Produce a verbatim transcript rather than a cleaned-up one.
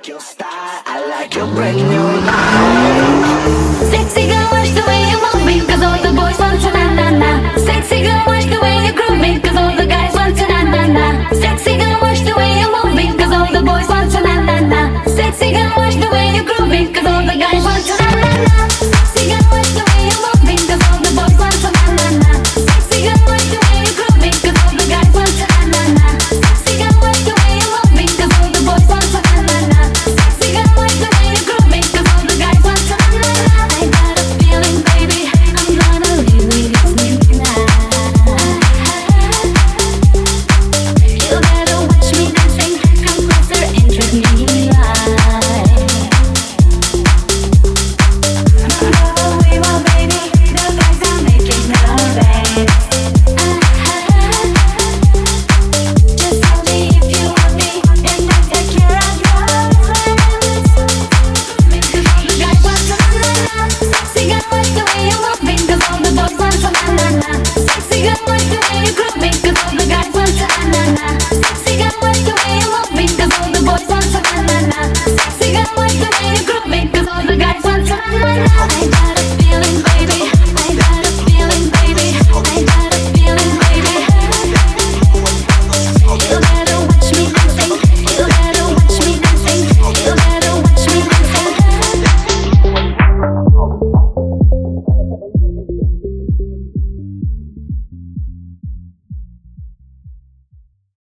Sexy girl, watch the way you're moving, cause all the boys want to na na na. Sexy girl, watch the way you're grooving, cause all the guys want to na na na. Sexy girl, watch the way you're moving, cause all the boys want to na na na. Sexy girl, watch the way you're grooving, cause all the guys want to na na na. Sexy girl, watch the way you're moving.